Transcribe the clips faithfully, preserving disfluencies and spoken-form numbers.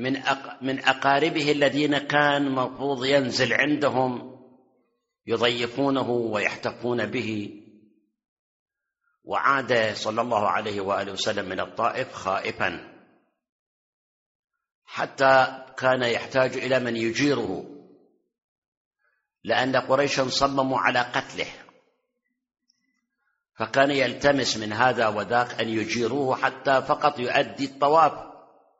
من من أقاربه الذين كان مفروض ينزل عندهم يضيفونه ويحتفون به. وعاد صلى الله عليه وآله وسلم من الطائف خائفا، حتى كان يحتاج إلى من يجيره، لأن قريشا صمموا على قتله، فكان يلتمس من هذا وذاك أن يجيروه حتى فقط يؤدي الطواف،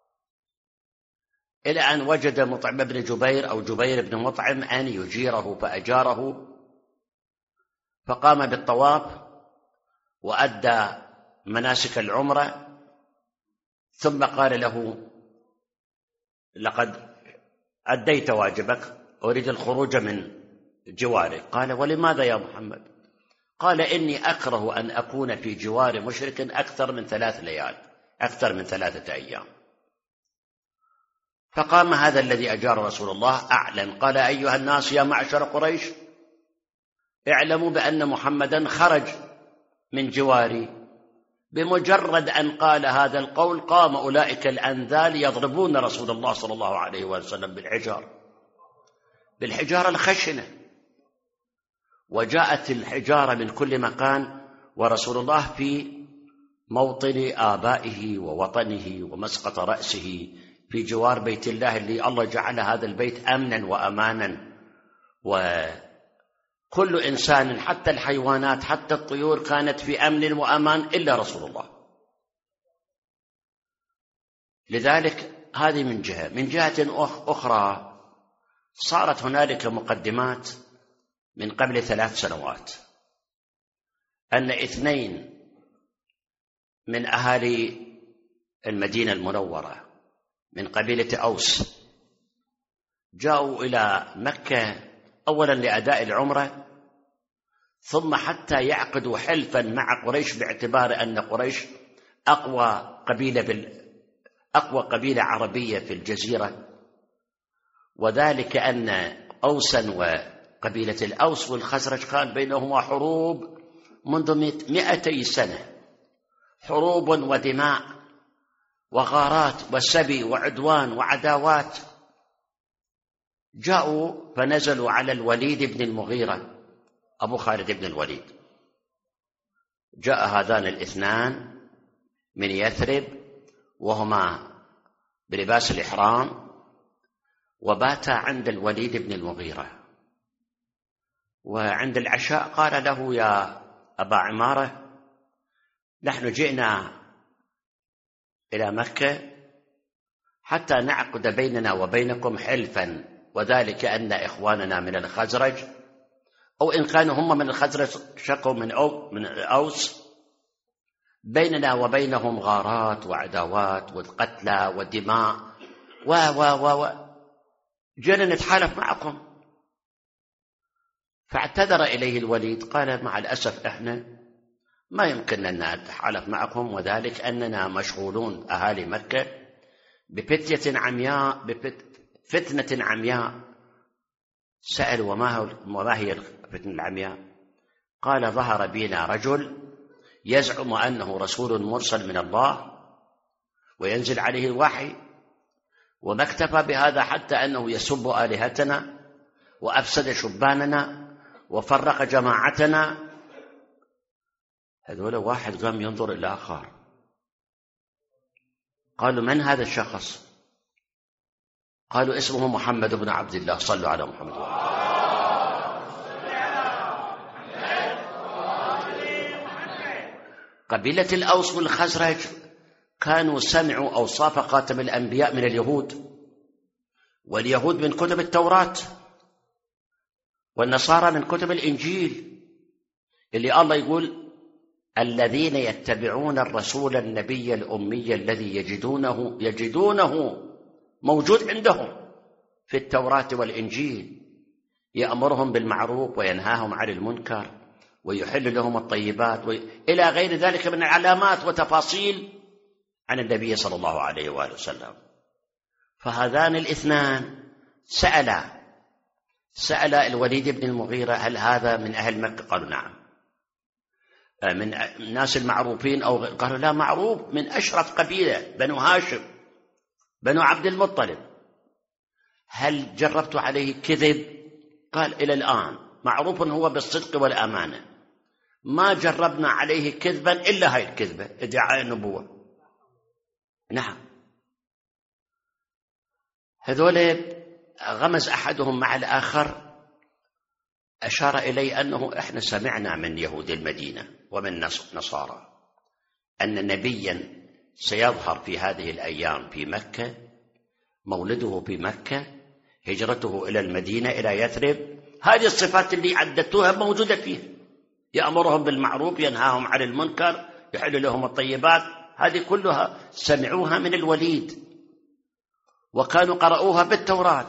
إلى أن وجد مطعم بن جبير أو جبير بن مطعم أن يجيره، فأجاره، فقام بالطواف وأدى مناسك العمرة، ثم قال له: لقد أديت واجبك، أريد الخروج من جوارك. قال: ولماذا يا محمد؟ قال: إني أكره أن أكون في جوار مشرك أكثر من ثلاث ليال أكثر من ثلاثة أيام. فقام هذا الذي أجار رسول الله أعلن، قال: أيها الناس يا معشر قريش، اعلموا بأن محمدا خرج من جواري. بمجرد أن قال هذا القول قام أولئك الأنذال يضربون رسول الله صلى الله عليه وسلم بالحجار بالحجارة الخشنة، وجاءت الحجارة من كل مكان، ورسول الله في موطن آبائه ووطنه ومسقط رأسه في جوار بيت الله، اللي الله جعل هذا البيت أمنا وأمانا، وكل إنسان حتى الحيوانات حتى الطيور كانت في أمن وأمان إلا رسول الله. لذلك هذه من جهة. من جهة أخرى صارت هنالك مقدمات من قبل ثلاث سنوات أن اثنين من أهالي المدينة المنورة من قبيلة أوس جاءوا إلى مكة أولا لأداء العمرة، ثم حتى يعقدوا حلفا مع قريش، باعتبار أن قريش أقوى قبيلة بال... أقوى قبيلة عربية في الجزيرة، وذلك أن أوسا وقبيلة الأوس والخزرج كان بينهما حروب منذ مئتي سنة، حروب ودماء وغارات وسبي وعدوان وعداوات. جاءوا فنزلوا على الوليد بن المغيرة أبو خالد بن الوليد. جاء هذان الاثنان من يثرب وهما بلباس الإحرام، وباتا عند الوليد بن المغيرة، وعند العشاء قال له: يا أبا عمارة، نحن جئنا إلى مكة حتى نعقد بيننا وبينكم حلفا، وذلك أن إخواننا من الخزرج، أو إن كانوا هم من الخزرج شقوا من أو من الأوس، بيننا وبينهم غارات وعداوات وقتلى ودماء و و و و جئنا نتحالف معكم. فاعتذر إليه الوليد، قال: مع الأسف إحنا ما يمكننا أن نتحالف معكم، وذلك أننا مشغولون أهالي مكة بفتية عمياء بفتنة عمياء. سأل: وما هي الفتنة العمياء؟ قال: ظهر بنا رجل يزعم أنه رسول مرسل من الله وينزل عليه الوحي، وما اكتفى بهذا حتى أنه يسب آلهتنا وأفسد شباننا وفرق جماعتنا. هذول واحد قام ينظر إلى آخر، قالوا: من هذا الشخص؟ قالوا: اسمه محمد بن عبد الله. صلوا على محمد. قبيلة الأوس والخزرج كانوا سمعوا أوصاف خاتم الأنبياء من اليهود، واليهود من كتب التوراة، والنصارى من كتب الإنجيل، اللي الله يقول: الذين يتبعون الرسول النبي الأمي الذي يجدونه يجدونه موجود عندهم في التوراة والإنجيل، يأمرهم بالمعروف وينهاهم عن المنكر ويحل لهم الطيبات وي... إلى غير ذلك من علامات وتفاصيل عن النبي صلى الله عليه وآله وسلم. فهذان الاثنان سأل سأل الوليد بن المغيرة: هل هذا من أهل مكة؟ قالوا: نعم. من الناس المعروفين؟ أو قالوا: لا، معروف، من أشرف قبيلة، بنو هاشم. بنو عبد المطلب، هل جربت عليه كذب؟ قال إلى الآن معروف هو بالصدق والأمانة، ما جربنا عليه كذبا إلا هاي الكذبة، ادعاء النبوة. نعم. هذول غمز أحدهم مع الآخر، أشار إلي أنه إحنا سمعنا من يهود المدينة ومن نصارى أن نبيا سيظهر في هذه الأيام في مكة، مولده في مكة، هجرته إلى المدينة إلى يثرب، هذه الصفات اللي عدتوها موجودة فيه، يأمرهم بالمعروف، ينهاهم عن المنكر، يحل لهم الطيبات، هذه كلها سمعوها من الوليد وكانوا قرأوها بالتوراة.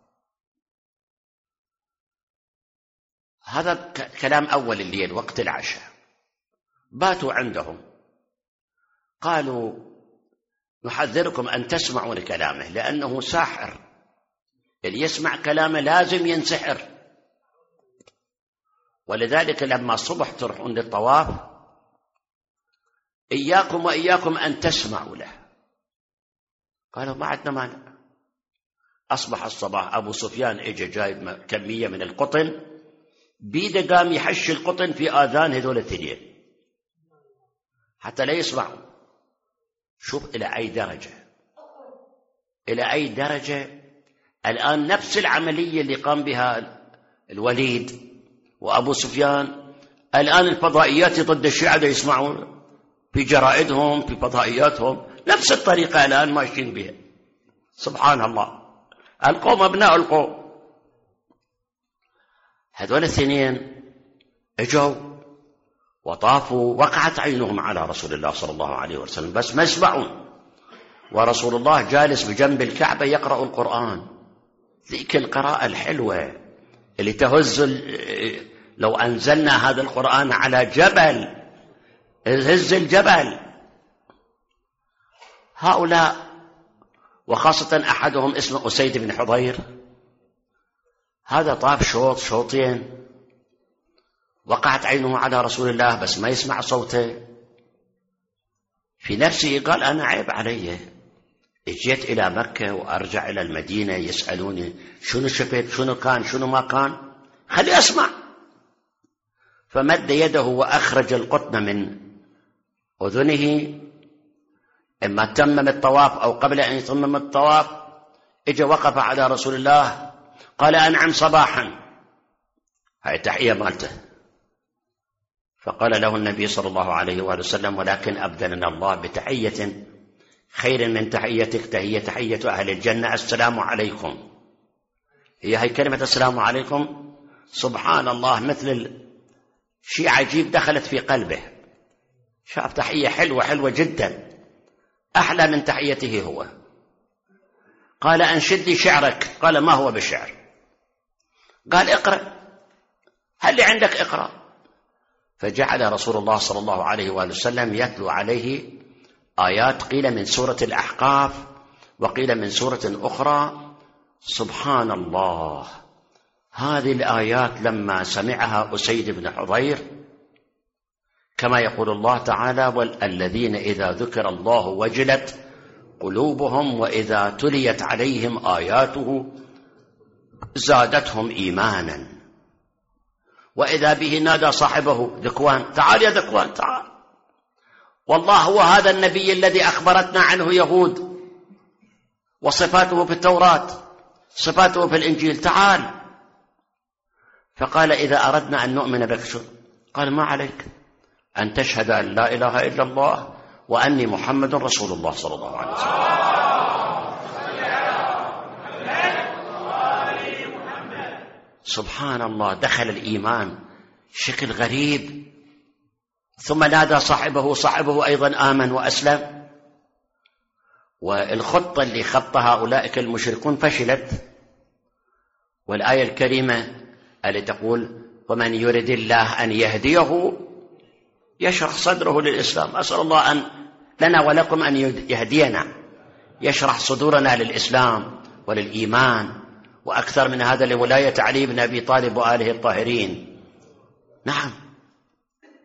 هذا كلام أول الليل وقت العشاء. باتوا عندهم، قالوا نحذركم أن تسمعوا لكلامه لأنه ساحر، اللي يسمع كلامه لازم ينسحر. ولذلك لما الصبح تروحون للطواف إياكم وإياكم أن تسمعوا له. قالوا ما عندنا مانع. أصبح الصباح، أبو سفيان إجا جايب كمية من القطن، بيده قام يحش القطن في آذان هذول الاثنين حتى لا يسمعوا. شوف إلى أي درجة، إلى أي درجة. الآن نفس العملية اللي قام بها الوليد وأبو سفيان، الآن الفضائيات ضد الشيعة يسمعون في جرائدهم في فضائياتهم، نفس الطريقة الآن ماشيين بها. سبحان الله، القوم أبناء القوم. هذول الاثنين اجوا وطافوا، وقعت عينهم على رسول الله صلى الله عليه وسلم بس ما يسمعون، ورسول الله جالس بجنب الكعبة يقرأ القرآن، ذيك القراءة الحلوة اللي تهز. لو أنزلنا هذا القرآن على جبل هز الجبل. هؤلاء وخاصة أحدهم اسمه أسيد بن حضير، هذا طاف شوط شوطين، وقعت عينه على رسول الله بس ما يسمع صوته. في نفسه قال أنا عيب علي، اجيت إلى مكة وأرجع إلى المدينة يسألوني شنو شفت شنو كان شنو ما كان، خلي أسمع. فمد يده وأخرج القطن من أذنه، إما تمم الطواف أو قبل أن يتمم الطواف، إجا وقف على رسول الله قال أنعم صباحا، هاي تحية مالته. فقال له النبي صلى الله عليه وآله وسلم ولكن أبدلنا الله بتحية خير من تحيتك، هي تحية أهل الجنة، السلام عليكم. هي هي كلمة السلام عليكم سبحان الله مثل شيء عجيب دخلت في قلبه، شاف تحية حلوة حلوة جدا، أحلى من تحيته هو. قال أنشد لي شعرك، قال ما هو بشعر؟ قال اقرأ، هل لي عندك اقرأ. فجعل رسول الله صلى الله عليه وآله وسلم يتلو عليه آيات قيل من سورة الأحقاف وقيل من سورة أخرى. سبحان الله، هذه الآيات لما سمعها أسيد بن حضير كما يقول الله تعالى الذين إذا ذكر الله وجلت قلوبهم وإذا تليت عليهم آياته زادتهم إيمانا وإذا به نادى صاحبه ذكوان تعال يا ذكوان تعال، والله هو هذا النبي الذي أخبرتنا عنه يهود وصفاته في التوراة صفاته في الإنجيل، تعال. فقال إذا أردنا أن نؤمن بك شو؟ قال ما عليك أن تشهد أن لا إله إلا الله وأني محمد رسول الله صلى الله عليه وسلم. سبحان الله، دخل الإيمان شكل غريب. ثم نادى صاحبه، صاحبه أيضا آمن وأسلم. والخطة اللي خطها أولئك المشركون فشلت، والآية الكريمة التي تقول ومن يرد الله أن يهديه يشرح صدره للإسلام. أسأل الله أن لنا ولكم أن يهدينا، يشرح صدورنا للإسلام وللإيمان، وأكثر من هذا لولاية علي بن أبي طالب وآله الطاهرين. نعم،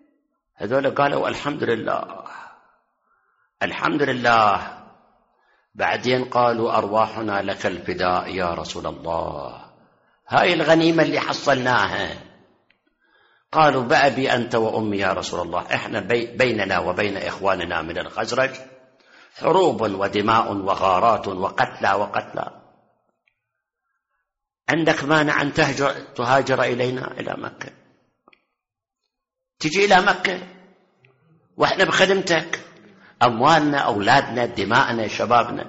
هذول قالوا الحمد لله الحمد لله بعدين قالوا أرواحنا لك الفداء يا رسول الله، هاي الغنيمة اللي حصلناها. قالوا بأبي أنت وأمي يا رسول الله، إحنا بيننا وبين إخواننا من الخزرج حروب ودماء وغارات وقتلى وقتلى، عندك مانع أن تهجر تهاجر إلينا إلى مكة، تجي إلى مكة وإحنا بخدمتك، أموالنا أولادنا دماءنا شبابنا.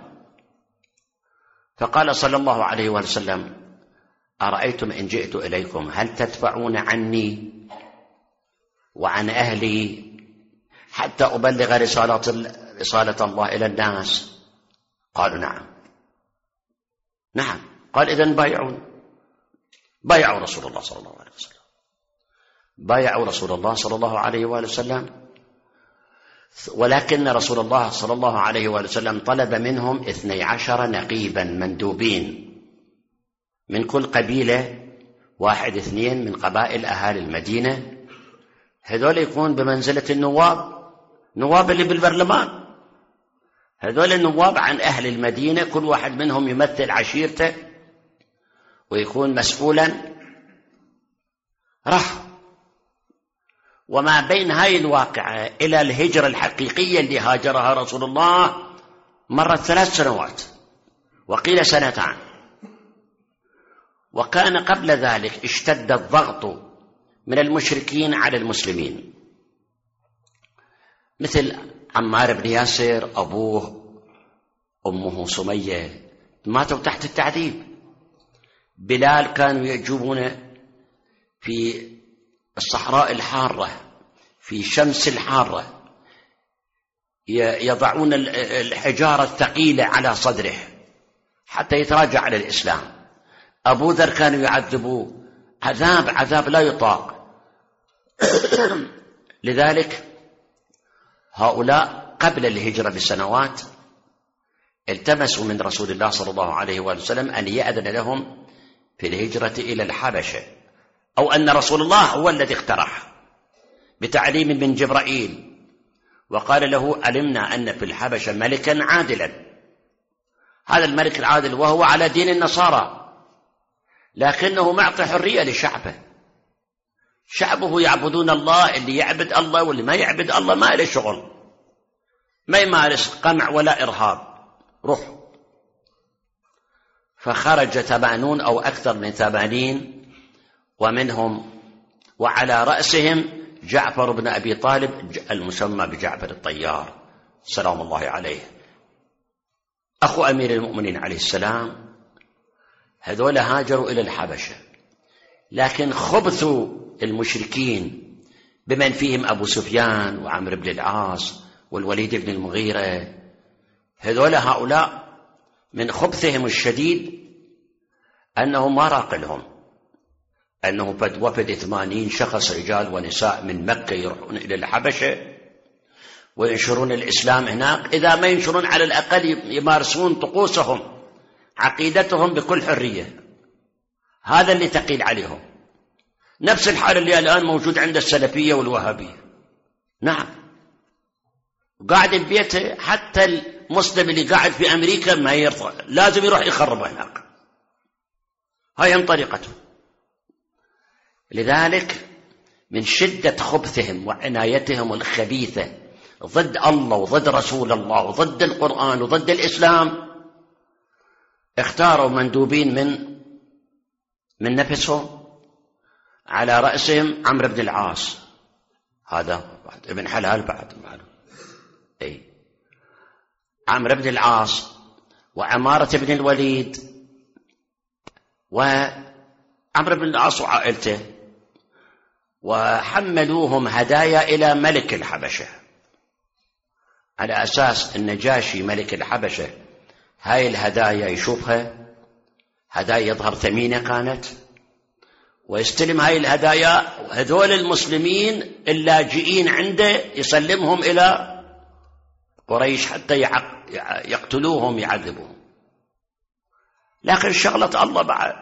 فقال صلى الله عليه وسلم أرأيتم إن جئت إليكم هل تدفعون عني وعن أهلي حتى أبلغ رسالة, رسالة الله إلى الناس؟ قالوا نعم نعم. قال إذن بايعون. بايعوا رسول الله صلى الله عليه وسلم، بايعوا رسول الله صلى الله عليه وسلم. ولكن رسول الله صلى الله عليه وسلم طلب منهم اثني عشر نقيبا مندوبين من كل قبيلة، واحد اثنين من قبائل أهالي المدينة، هذول يكون بمنزلة النواب، نواب اللي بالبرلمان. هذول النواب عن أهل المدينة، كل واحد منهم يمثل عشيرته ويكون مسؤولا. راح وما بين هاي الواقعة إلى الهجرة الحقيقية اللي هاجرها رسول الله مرت ثلاث سنوات وقيل سنتان. وكان قبل ذلك اشتد الضغط من المشركين على المسلمين، مثل عمار بن ياسر، أبوه أمه سمية ماتوا تحت التعذيب. بلال كانوا يجوبونه في الصحراء الحارة في شمس الحارة، يضعون الحجارة الثقيلة على صدره حتى يتراجع على الإسلام. أبو ذر كانوا يعذبوه عذاب عذاب لا يطاق. لذلك هؤلاء قبل الهجرة بسنوات التمسوا من رسول الله صلى الله عليه وسلم أن يأذن لهم في الهجرة إلى الحبشة، أو أن رسول الله هو الذي اقترح بتعليم من جبرائيل وقال له علمنا أن في الحبشة ملكا عادلا، هذا الملك العادل وهو على دين النصارى لكنه معطي حرية لشعبه، شعبه يعبدون الله، اللي يعبد الله واللي ما يعبد الله ما له شغل، ما يمارس قمع ولا إرهاب، روح. فخرج ثمانون أو أكثر من ثمانين، ومنهم وعلى رأسهم جعفر بن أبي طالب المسمى بجعفر الطيار سلام الله عليه، أخو أمير المؤمنين عليه السلام. هذول هاجروا إلى الحبشة، لكن خبثوا المشركين بمن فيهم أبو سفيان وعمرو بن العاص والوليد بن المغيرة. هذول هؤلاء من خبثهم الشديد أنهم ما راق لهم أنه وفد ثمانين شخص رجال ونساء من مكة يروحون إلى الحبشة وينشرون الإسلام هناك، إذا ما ينشرون على الأقل يمارسون طقوسهم عقيدتهم بكل حرية. هذا اللي تقيل عليهم، نفس الحال اللي الآن موجود عند السلفية والوهابية. نعم، قاعد البيت حتى المسلم اللي قاعد في أمريكا ما يرضى، لازم يروح يخرب هناك، هاي هم طريقته. لذلك من شدة خبثهم وعنايتهم الخبيثة ضد الله وضد رسول الله وضد القرآن وضد الإسلام، اختاروا مندوبين من من نفسهم، على رأسهم عمرو بن العاص، هذا ابن حلال بعد معلوم، اي عمرو بن العاص وعمارة بن الوليد وعمرو بن العاص وعائلته، وحملوهم هدايا إلى ملك الحبشة على أساس النجاشي ملك الحبشة هاي الهدايا يشوفها هدايا يظهر ثمينة كانت، ويستلم هاي الهدايا، وهذول المسلمين اللاجئين عنده يسلمهم إلى قريش حتى يقتلوهم يعذبوهم. لكن شغلة الله بعد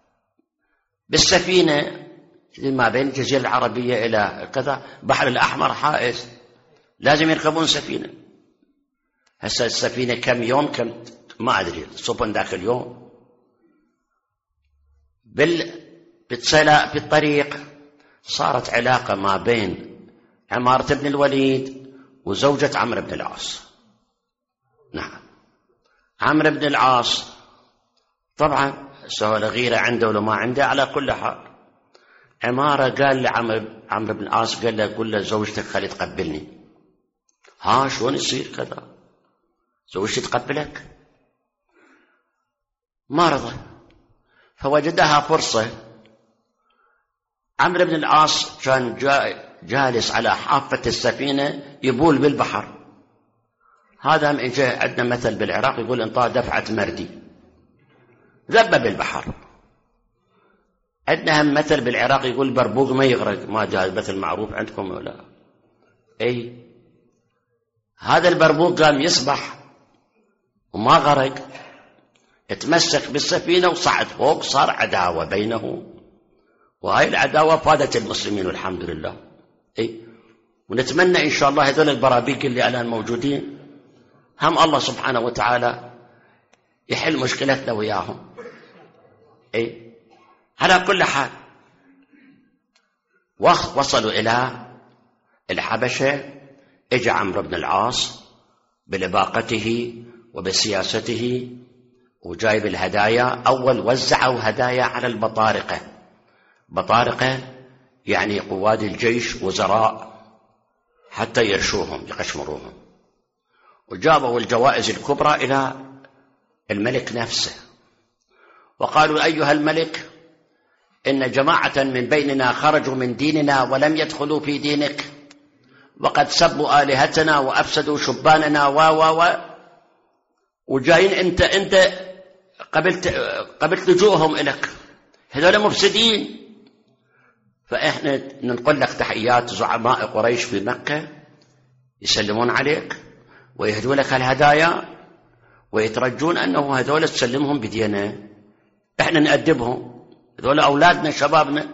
بالسفينة ما بين الجزيرة العربية إلى كذا بحر الأحمر حائز، لازم يركبون سفينة. هسه السفينة كم يوم كم ما أدري السفن ذاك اليوم بال في الطريق صارت علاقة ما بين عمارة بن الوليد وزوجة عمرو بن العاص. نعم عمرو بن العاص طبعا سواء غيرة عنده ولا ما عنده، على كل حال عمارة قال لعمرو عمرو بن العاص قال له قل له زوجتك خلي تقبلني. ها شلون يصير كذا زوجتي تقبلك؟ ما رضى، فوجدها فرصة. عمرو بن العاص كان جالس على حافة السفينة يبول بالبحر. هذا من جهة عندنا مثل بالعراق يقول انطاه دفعة مردي، ذب بالبحر. عندنا هم مثل بالعراق يقول بربوق ما يغرق، ما جاء مثل معروف عندكم ولا؟ اي هذا البربوق قام يسبح وما غرق، اتمسك بالسفينة وصعد فوق، صار عداوة بينه، وهاي العداوة فادت المسلمين والحمد لله. اي ونتمنى ان شاء الله هذول البرابيق اللي الان موجودين هم الله سبحانه وتعالى يحل مشكلتنا وياهم. اي على كل حال وصلوا الى الحبشة. اجى عمرو بن العاص بلباقته وبسياسته وجايب الهدايا. اول وزعوا هدايا على البطارقة. بطارقة يعني قواد الجيش وزراء حتى يرشوهم يقشمروهم، وجابوا الجوائز الكبرى إلى الملك نفسه وقالوا أيها الملك إن جماعة من بيننا خرجوا من ديننا ولم يدخلوا في دينك، وقد سبوا آلهتنا وأفسدوا شباننا و و و وجايين أنت أنت قبلت قبلت لجوءهم إليك، هذول مفسدين. فإحنا ننقل لك تحيات زعماء قريش في مكة يسلمون عليك ويهدوا لك الهدايا ويترجون أنه هذول تسلمهم بدينا، إحنا نأدبهم، هذول أولادنا شبابنا.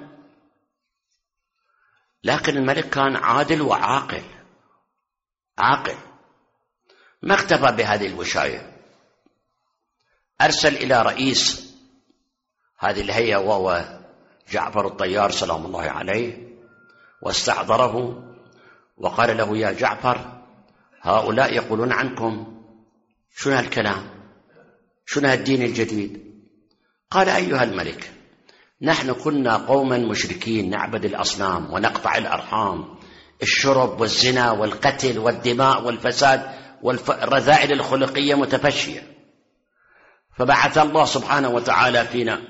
لكن الملك كان عادل وعاقل، عاقل ما اكتفى بهذه الوشاية، أرسل إلى رئيس هذه الهيئة وهو جعفر الطيار سلام الله عليه، واستحضره وقال له يا جعفر هؤلاء يقولون عنكم شنو هالكلام، شنو هالدين الجديد؟ قال أيها الملك نحن كنا قوما مشركين نعبد الأصنام ونقطع الأرحام، الشرب والزنا والقتل والدماء والفساد والرذائل الخلقية متفشية، فبعث الله سبحانه وتعالى فينا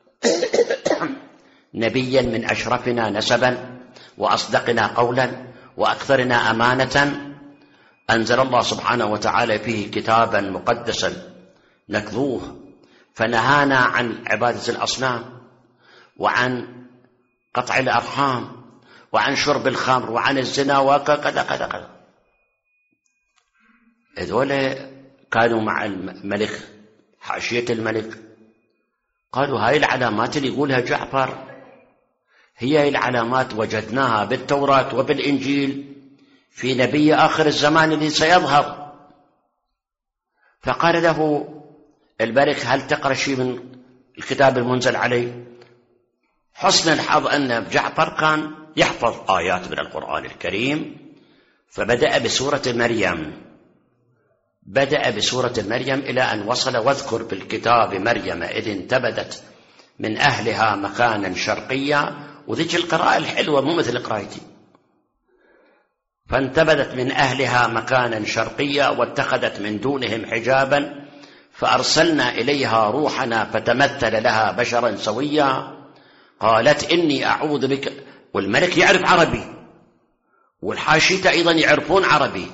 نبيا من أشرفنا نسبا وأصدقنا قولا وأكثرنا أمانة، أنزل الله سبحانه وتعالى فيه كتابا مقدسا نتلوه، فنهانا عن عبادة الأصنام وعن قطع الأرحام وعن شرب الخمر وعن الزنا وكذا كذا كذا. هذول كانوا مع الملك حاشية الملك، قالوا هاي العلامات اللي يقولها جعفر هي العلامات وجدناها بالتوراة وبالإنجيل في نبي آخر الزمان اللي سيظهر. فقال له الملك هل تقرأ شيء من الكتاب المنزل عليه؟ حسن الحظ أن جعفر كان يحفظ آيات من القرآن الكريم، فبدأ بسورة مريم، بدأ بسورة مريم إلى أن وصل واذكر بالكتاب مريم إذ انتبذت من أهلها مكانا شرقيا، وذيك القراءة الحلوة مو مثل قراءتي، فانتبذت من أهلها مكانا شرقيا واتخذت من دونهم حجابا فأرسلنا إليها روحنا فتمثل لها بشرا سويا، قالت إني أعوذ بك. والملك يعرف عربي والحاشية أيضا يعرفون عربي.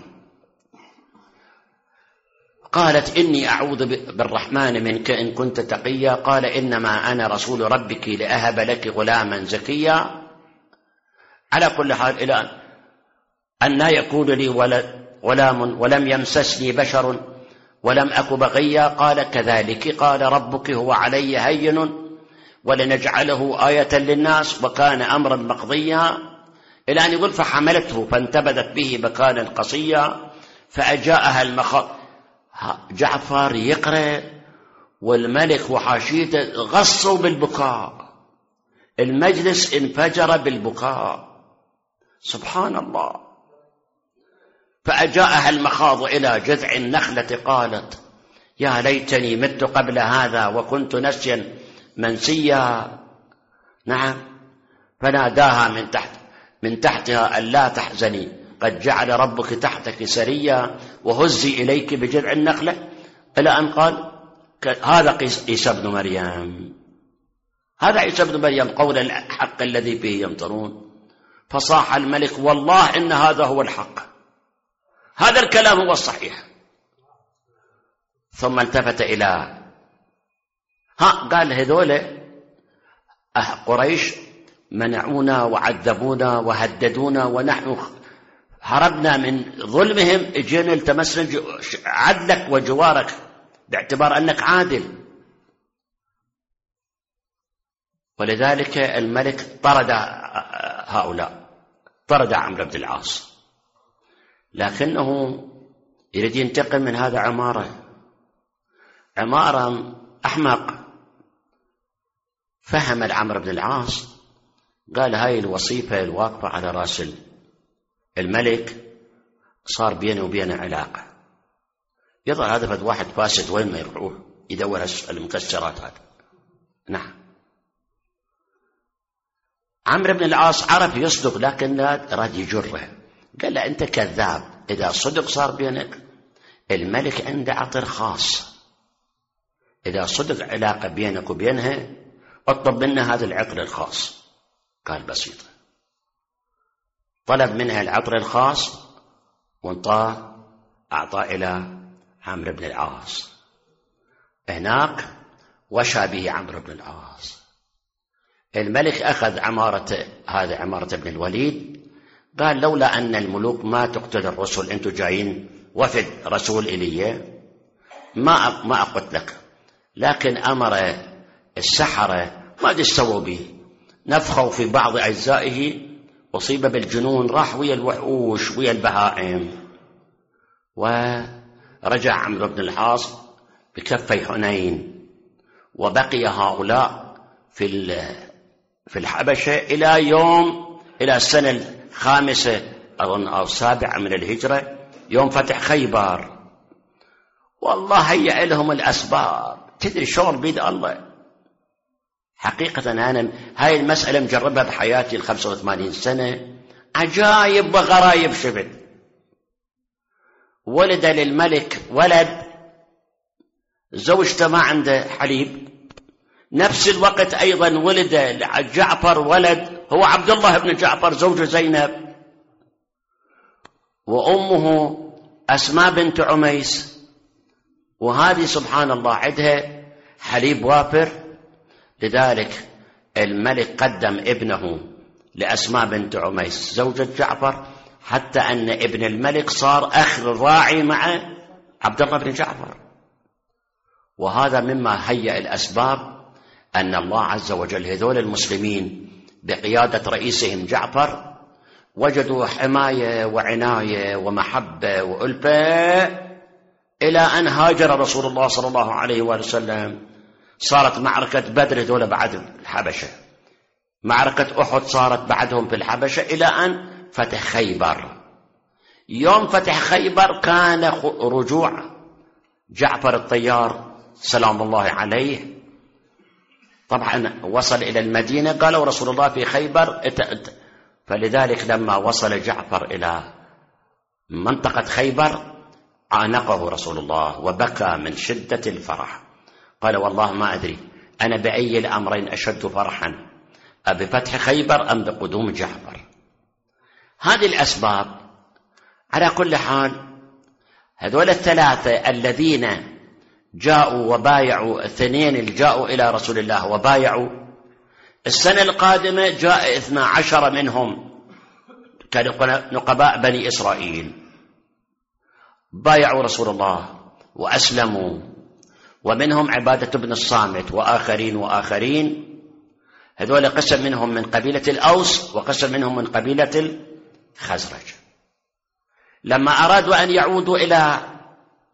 قالت إني أعوذ بالرحمن منك إن كنت تقيا، قال إنما أنا رسول ربك لأهب لك غلاما زكيا. على كل حال إلى أن يكون لي ولد غلام ولم يمسسني بشر ولم أك بغيا، قال كذلك قال ربك هو علي هين ولنجعله آية للناس وكان أمرا مقضيا، إلى أن يقول فحملته فانتبذت به مكانا قصيا فأجاءها المخاض. جعفر يقرأ والملك وحاشيته غصوا بالبكاء، المجلس انفجر بالبكاء، سبحان الله. فأجاءها المخاض إلى جذع النخلة قالت يا ليتني مت قبل هذا وكنت نسيا منسيا. نعم. فناداها من تحت من تحتها ألا تحزني قد جعل ربك تحتك سريا وهزي إليك بجذع النخلة، إلى أن قال هذا عيسى بن مريم، هذا عيسى بن مريم قول الحق الذي به يمترون. فصاح الملك والله إن هذا هو الحق، هذا الكلام هو الصحيح. ثم التفت إلى ها قال هذول قريش منعونا وعذبونا وهددونا ونحن هربنا من ظلمهم، اجينا التمسنا عدلك وجوارك باعتبار أنك عادل. ولذلك الملك طرد هؤلاء، طرد عمرو بن العاص، لكنه يريد ينتقم من هذا عمارة. عمارة أحمق فهم العمرو بن العاص، قال هاي الوصيفة الواقفة على رأس الملك صار بينه وبينه علاقة، يظهر هذا فد واحد فاسد وين ما يروح يدور المكسرات هذا. نعم. عمرو بن العاص عرف يصدق لكن لا راد يجره، قال له أنت كذاب، إذا صدق صار بينك الملك عنده عطر خاص، إذا صدق علاقة بينك وبينها اطلب منها هذا العطر الخاص. قال بسيطة. طلب منها العطر الخاص وانطاه أعطاه إلى عمرو بن العاص. هناك وشى به عمرو بن العاص. الملك أخذ عمارة هذا عمارة ابن الوليد، قال لولا أن الملوك ما تقتل الرسل، أنتم جايين وفد رسول إلي ما ما أقتلك، لكن أمر السحرة ما أدري سووا به، نفخوا في بعض أجزائه أصيب بالجنون، راح ويا الوحوش ويا البهائم. ورجع عمرو بن العاص بكفي حنين، وبقي هؤلاء في في الحبشة إلى يوم إلى السنة الخامسة أظن أو السابعة من الهجرة، يوم فتح خيبر. والله هيئ لهم الأسباب، تدري شغل بيد الله. حقيقة أنا هاي المسألة مجربها بحياتي الخمسة وثمانين سنة، عجائب وغرايب شفت. ولد للملك ولد، زوجته ما عنده حليب، نفس الوقت أيضا ولد لجعفر ولد هو عبد الله بن جعفر زوج زينب، وأمه أسماء بنت عميس، وهذه سبحان الله عندها حليب وافر. لذلك الملك قدم ابنه لأسماء بنت عميس زوجة جعفر، حتى أن ابن الملك صار أخ راعي مع عبد الله بن جعفر. وهذا مما هيأ الأسباب أن الله عز وجل هذول المسلمين بقيادة رئيسهم جعفر وجدوا حماية وعناية ومحبة وألفة، إلى أن هاجر رسول الله صلى الله عليه وآله وسلم. صارت معركة بدر هذول بعد الحبشة، معركة أحد صارت بعدهم في الحبشة، إلى أن فتح خيبر. يوم فتح خيبر كان رجوع جعفر الطيار سلام الله عليه، طبعا وصل إلى المدينة، قالوا رسول الله في خيبر. فلذلك لما وصل جعفر إلى منطقة خيبر عانقه رسول الله وبكى من شدة الفرح، قال والله ما أدري أنا بأي الأمرين أشد فرحا، بفتح خيبر أم بقدوم جعفر. هذه الأسباب. على كل حال هذول الثلاثة الذين جاءوا وبايعوا، اثنين اللي جاءوا إلى رسول الله وبايعوا، السنة القادمة جاء اثنا عشر منهم كنقباء بني إسرائيل بايعوا رسول الله وأسلموا، ومنهم عبادة بن الصامت وآخرين وآخرين. هذول قسم منهم من قبيلة الأوس وقسم منهم من قبيلة الخزرج. لما أرادوا أن يعودوا إلى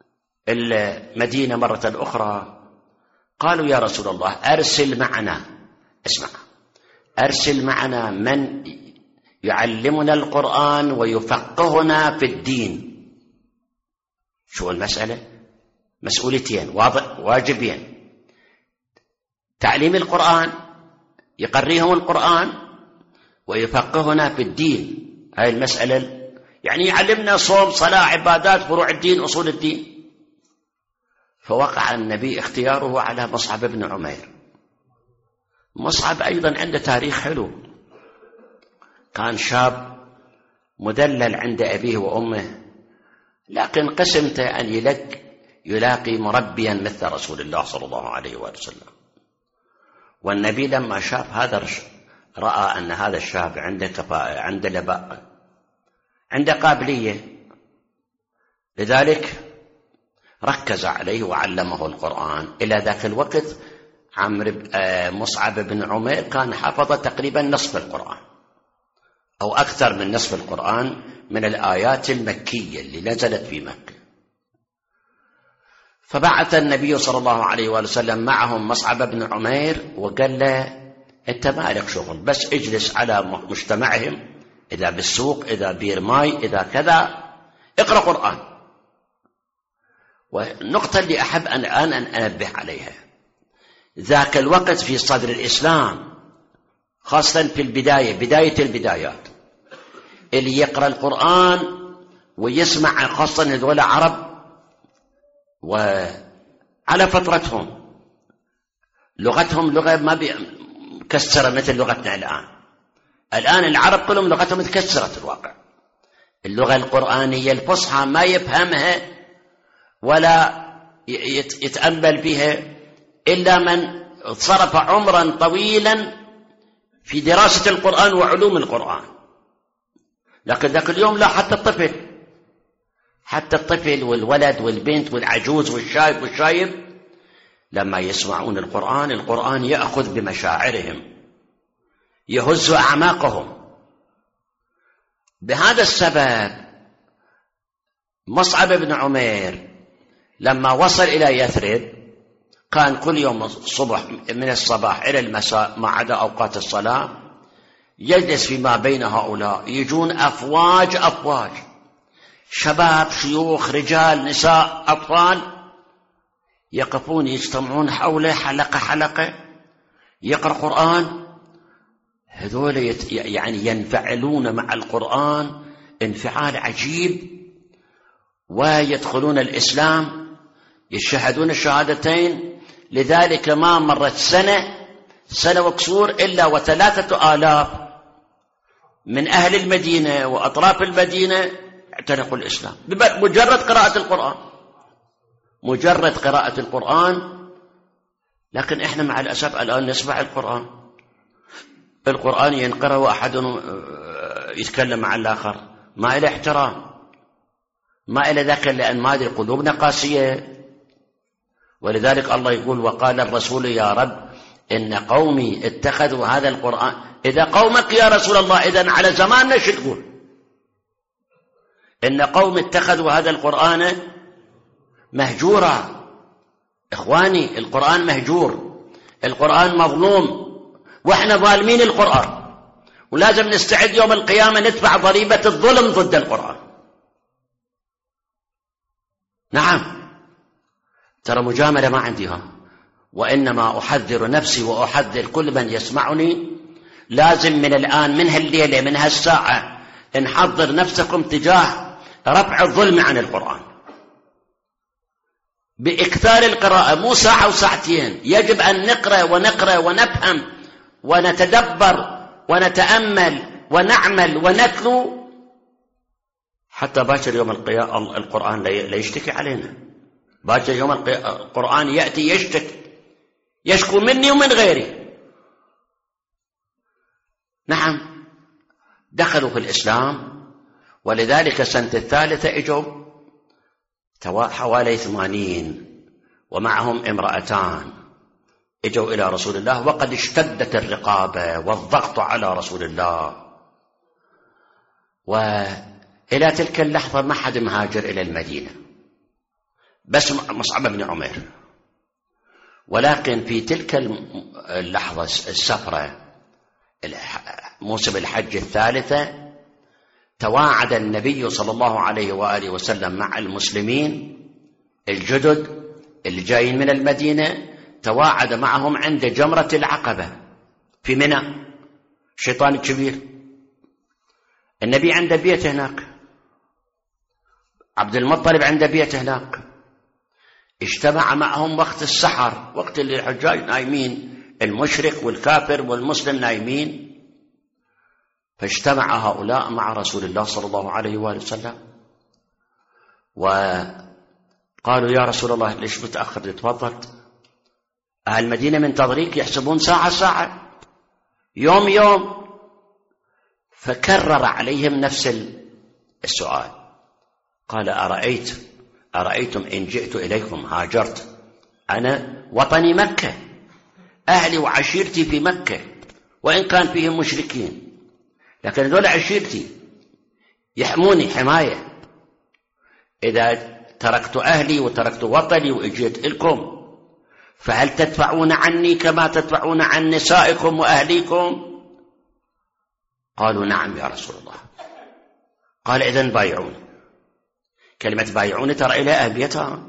المدينة مرة أخرى قالوا يا رسول الله أرسل معنا، اسمع، أرسل معنا من يعلمنا القرآن ويفقهنا في الدين. شو المسألة؟ مسؤوليتين واجبين: تعليم القرآن، يقريهم القرآن، ويفقهنا في الدين. هاي المسألة يعني يعلمنا صوم، صلاة، عبادات، فروع الدين، أصول الدين. فوقع النبي اختياره على مصعب بن عمير. مصعب أيضا عنده تاريخ حلو، كان شاب مدلل عند أبيه وأمه، لكن قسمته أن يلك يلاقي مربيا مثل رسول الله صلى الله عليه وسلم. والنبي لما شاف هذا رأى أن هذا الشاب عنده كفاءة، عنده لباقة، عنده قابلية، لذلك ركز عليه وعلمه القرآن. إلى ذاك الوقت عمرو مصعب بن عمير كان حفظ تقريبا نصف القرآن أو أكثر من نصف القرآن من الآيات المكية اللي نزلت في مكة. فبعث النبي صلى الله عليه وسلم معهم مصعب بن عمير وقال له أنت ما لك شغل، بس اجلس على مجتمعهم، إذا بالسوق، إذا بير ماي، إذا كذا، اقرأ قرآن. والنقطة اللي أحب أن الآن أن أنبه عليها، ذاك الوقت في صدر الإسلام خاصة في البداية، بداية البدايات، اللي يقرأ القرآن ويسمع، خاصة هذول عرب وعلى فترتهم لغتهم لغة ما مكسرة مثل لغتنا الآن. الآن العرب كلهم لغتهم متكسرة في الواقع. اللغة القرآنية الفصحى ما يفهمها ولا يتأمل بها إلا من صرف عمرا طويلا في دراسة القرآن وعلوم القرآن. لكن ذاك اليوم لا، حتى الطفل حتى الطفل والولد والبنت والعجوز والشايب والشايب لما يسمعون القرآن، القرآن يأخذ بمشاعرهم، يهز أعماقهم. بهذا السبب مصعب بن عمير لما وصل إلى يثرب كان كل يوم الصبح من الصباح إلى المساء ما عدا أوقات الصلاة يجلس فيما بين هؤلاء، يجون أفواج أفواج، شباب، شيوخ، رجال، نساء، أطفال، يقفون يجتمعون حوله حلقة حلقة، يقرأ قرآن. هذول يعني ينفعلون مع القرآن انفعال عجيب، ويدخلون الإسلام، يشهدون الشهادتين. لذلك ما مرت سنة سنة وكسور إلا وثلاثة آلاف من أهل المدينة وأطراف المدينة اعتنقوا الإسلام بمجرد قراءة القرآن، مجرد قراءة القرآن. لكن إحنا مع الأسف الآن نسمع القرآن القرآن ينقرأ وأحد يتكلم مع الآخر، ما إلى احترام، ما إلى ذاك، لأن ما أدري قلوبنا قاسية. ولذلك الله يقول وقال الرسول يا رب إن قومي اتخذوا هذا القرآن. إذا قومك يا رسول الله إذن على زماننا شو تقول؟ إن قوم اتخذوا هذا القرآن مهجورا. إخواني، القرآن مهجور، القرآن مظلوم، وإحنا ظالمين القرآن، ولازم نستعد يوم القيامة ندفع ضريبة الظلم ضد القرآن. نعم، ترى مجاملة ما عندها، وإنما أحذر نفسي وأحذر كل من يسمعني. لازم من الآن، من هالليلة، من هالساعة، نحضر نفسكم تجاه رفع الظلم عن القرآن بإكثار القراءة، مو ساعة وساعتين. يجب أن نقرأ ونقرأ ونفهم ونتدبر ونتأمل ونعمل ونتلو، حتى باكر يوم القيامة القرآن لا يشتكي علينا. باكر يوم القرآن يأتي يشتكي، يشكو مني ومن غيري. نعم، دخلوا في الإسلام. ولذلك سنة الثالثة اجوا حوالي ثمانين ومعهم امرأتان، اجوا إلى رسول الله وقد اشتدت الرقابة والضغط على رسول الله. وإلى تلك اللحظة ما حد مهاجر إلى المدينة، بس مصعب بن عمير. ولكن في تلك اللحظة السفرة موسم الحج الثالثة تواعد النبي صلى الله عليه وآله وسلم مع المسلمين الجدد اللي جايين من المدينة، تواعد معهم عند جمرة العقبة في منى. الشيطان الكبير النبي عنده بيت هناك، عبد المطلب عنده بيت هناك. اجتمع معهم وقت السحر، وقت اللي الحجاج نايمين، المشرك والكافر والمسلم نايمين، فاجتمع هؤلاء مع رسول الله صلى الله عليه وآله وسلم وقالوا يا رسول الله ليش متأخر؟ تفضل، أهل المدينة منتظريك، يحسبون ساعة ساعة، يوم يوم. فكرر عليهم نفس السؤال، قال أرأيت أرأيتم إن جئت إليكم هاجرت، أنا وطني مكة، أهلي وعشيرتي في مكة وإن كان فيهم مشركين، لكن هذول عشيرتي يحموني حماية. إذا تركت أهلي وتركت وطني وإجيت لكم فهل تدفعون عني كما تدفعون عن نسائكم وأهليكم؟ قالوا نعم يا رسول الله. قال إذن بايعوني. كلمة بايعوني ترى إلى أهميتها.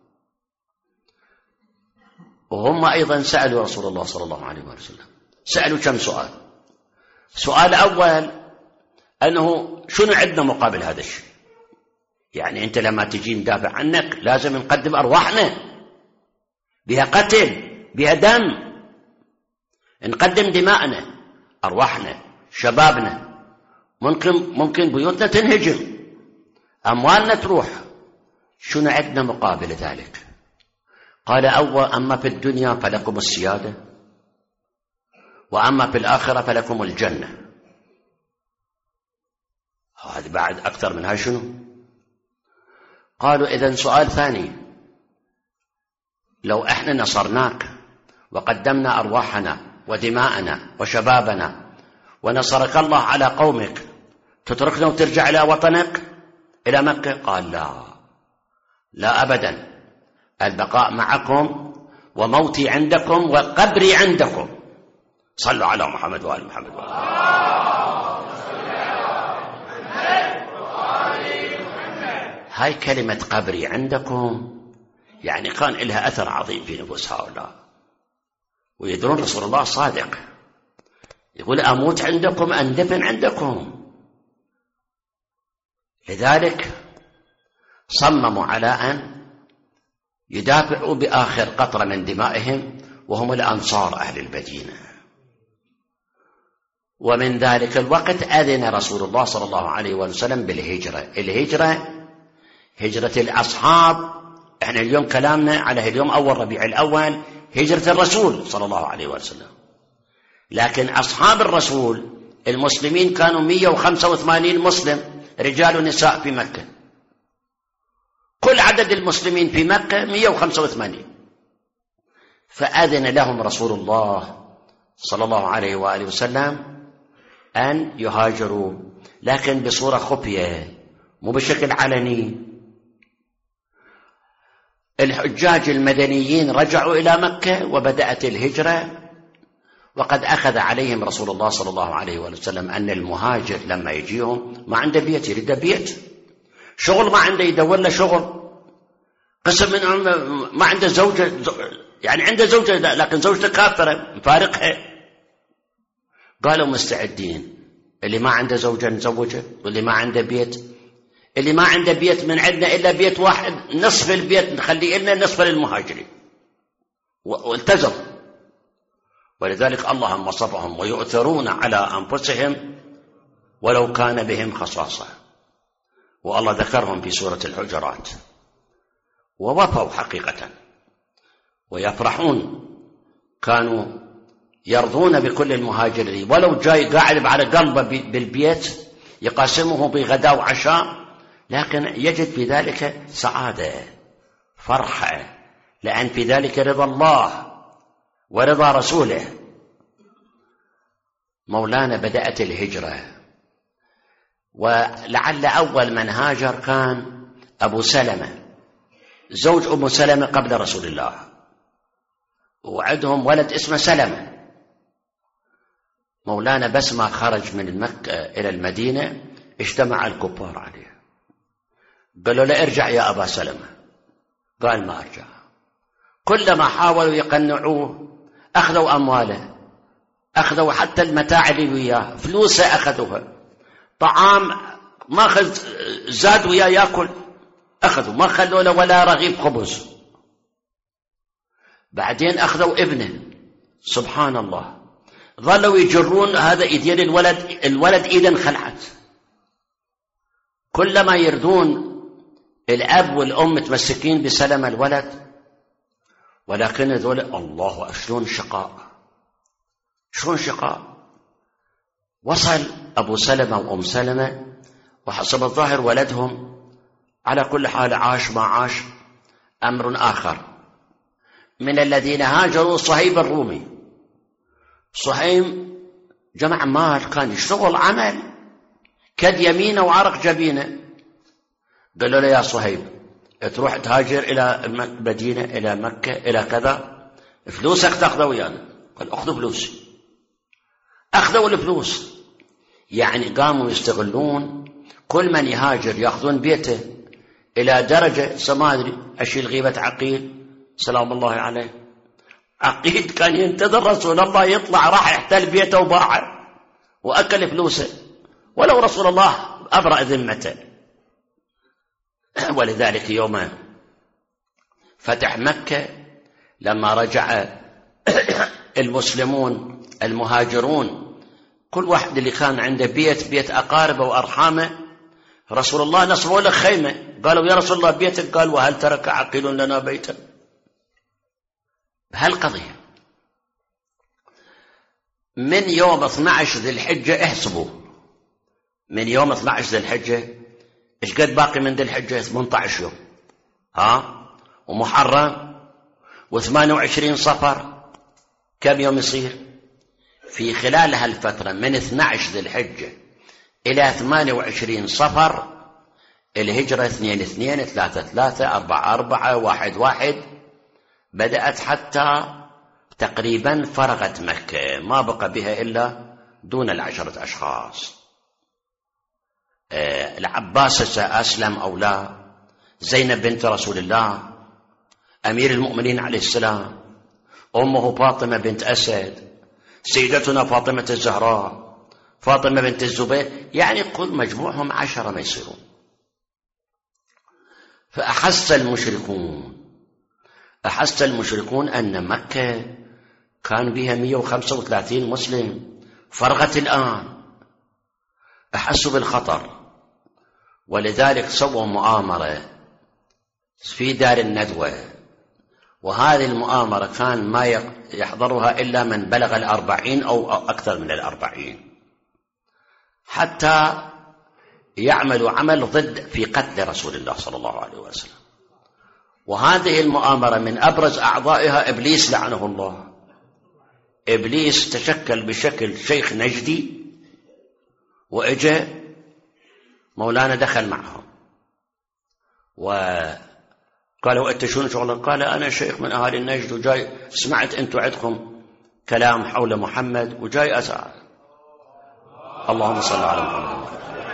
وهم أيضا سألوا رسول الله صلى الله عليه وسلم، سألوا كم سؤال. سؤال أول أنه شنو عندنا مقابل هذا الشيء؟ يعني أنت لما تجي ندافع عنك لازم نقدم أرواحنا، بها قتل، بها دم، نقدم دماءنا، أرواحنا، شبابنا، ممكن ممكن بيوتنا تنهجم، أموالنا تروح، شنو عندنا مقابل ذلك؟ قال أول أما في الدنيا فلكم السيادة، وأما في الآخرة فلكم الجنة. هذا بعد أكثر من هاي شنو؟ قالوا إذن سؤال ثاني، لو إحنا نصرناك وقدمنا أرواحنا ودماءنا وشبابنا ونصرك الله على قومك، تتركنا وترجع إلى وطنك إلى مكة؟ قال لا لا أبدا، البقاء معكم وموتي عندكم وقبري عندكم. صلوا على محمد وآل محمد وآل. هاي كلمة قبري عندكم يعني كان لها أثر عظيم في نفوس هؤلاء، ويدرون رسول الله صادق، يقول أموت عندكم أندفن عندكم. لذلك صمموا على أن يدافعوا بآخر قطرة من دمائهم، وهم الأنصار أهل المدينة. ومن ذلك الوقت أذن رسول الله صلى الله عليه وسلم بالهجرة. الهجرة هجرة الأصحاب، احنا اليوم كلامنا على اليوم أول ربيع الأول هجرة الرسول صلى الله عليه وسلم، لكن أصحاب الرسول المسلمين كانوا مئة وخمسة وثمانين مسلم، رجال ونساء في مكة، كل عدد المسلمين في مكة مئة وخمسة وثمانين. فأذن لهم رسول الله صلى الله عليه وآله وسلم أن يهاجروا، لكن بصورة خفية مو بشكل علني. الحجاج المدنيين رجعوا إلى مكة وبدأت الهجرة، وقد أخذ عليهم رسول الله صلى الله عليه وسلم أن المهاجر لما يجيهم ما عنده بيت، يريد بيت، شغل ما عنده يدور له شغل، قسم منهم ما عنده زوجة، يعني عنده زوجة لكن زوجته كافرة مفارقها. قالوا مستعدين، اللي ما عنده زوجة نزوجه، واللي ما عنده بيت، اللي ما عنده بيت من عندنا إلا بيت واحد، نصف البيت نخليه لنا، نصف للمهاجرين، والتزموا. ولذلك الله وصفهم ويؤثرون على أنفسهم ولو كان بهم خصاصة، والله ذكرهم في سورة الحجرات، ووفوا حقيقة ويفرحون، كانوا يرضون بكل المهاجرين، ولو جاي قاعد على قلبه بالبيت يقاسمه بغداء وعشاء، لكن يجد في ذلك سعادة، فرحة، لأن في ذلك رضا الله ورضا رسوله. مولانا بدأت الهجرة، ولعل أول من هاجر كان أبو سلمة زوج أم سلمة قبل رسول الله، وعندهم ولد اسمه سلمة. مولانا بس ما خرج من مكة إلى المدينة اجتمع الكفار عليه، قالوا له ارجع يا أبا سلمة، قال ما أرجع. كلما حاولوا يقنعوه أخذوا أمواله، أخذوا حتى المتاع اللي وياه، فلوسه أخذوها، طعام ما أخذ زاد وياه يأكل أخذوا، ما خلوا له ولا رغيف خبز. بعدين أخذوا ابنه، سبحان الله، ظلوا يجرون هذا إيدين الولد، الولد إيدا خلعت. كلما يردون الأب والأم متمسكين بسلم الولد، ولكن ذول الله شلون شقاء، شلون شقاء. وصل أبو سلمة وأم سلمة، وحسب الظاهر ولدهم، على كل حال عاش ما عاش أمر آخر. من الذين هاجروا صهيب الرومي. صهيب جمع مال، كان يشتغل عمل كد يمينه وعرق جبينه. قالوا له يا صهيب تروح تهاجر إلى المدينة، إلى مكة، إلى كذا، فلوسك تأخذ ويانا. قال أخذوا فلوسي. أخذوا الفلوس، يعني قاموا يستغلون كل من يهاجر يأخذون بيته، إلى درجة سمادري أشيل غيبة عقيل سلام الله عليه. عقيل كان ينتظر رسول الله يطلع، راح يحتل بيته وباعه وأكل فلوسه، ولو رسول الله أبرأ ذمته. ولذلك يوم فتح مكة لما رجع المسلمون المهاجرون، كل واحد اللي كان عنده بيت بيت أقاربه وأرحامه، رسول الله نصبوا له خيمة، قالوا يا رسول الله بيتك، قال وهل ترك عقيل لنا بيتا. بهالقضية من يوم اثني عشر ذي الحجة، احسبوا من يوم اثني عشر ذي الحجة ايش قد باقي من ذي الحجة؟ ثمانية عشر يوم، ها، ومحرم وثمانية وعشرين صفر، كم يوم يصير؟ في خلال هالفترة من اثني عشر ذي الحجة إلى ثمانية وعشرين صفر، الهجرة اثنين اثنين ثلاثة ثلاثة أربعة أربعة واحد واحد، بدأت حتى تقريبا فرغت مكة، ما بقى بها إلا دون العشرة أشخاص. آه العباس أسلم أو لا، زينب بنت رسول الله، أمير المؤمنين عليه السلام، أمه فاطمة بنت أسد، سيدتنا فاطمة الزهراء، فاطمة بنت الزبير، يعني كل مجموعهم عشرة ما يصيرون. فأحس المشركون أحس المشركون أن مكة كان بها مئة وخمسة وثلاثين مسلم، فرغت الآن، أحسوا بالخطر. ولذلك سووا مؤامرة في دار الندوة، وهذه المؤامرة كان ما يحضرها إلا من بلغ الأربعين أو أكثر من الأربعين، حتى يعملوا عمل ضد في قتل رسول الله صلى الله عليه وسلم. وهذه المؤامرة من أبرز أعضائها إبليس لعنه الله. إبليس تشكل بشكل شيخ نجدي، وإجا مولانا دخل معهم وقالوا أنت شو شغلك؟ قال أنا شيخ من أهالي النجد، وجاي سمعت أنتم عندكم كلام حول محمد وجاي أسأل. اللهم صل على محمد.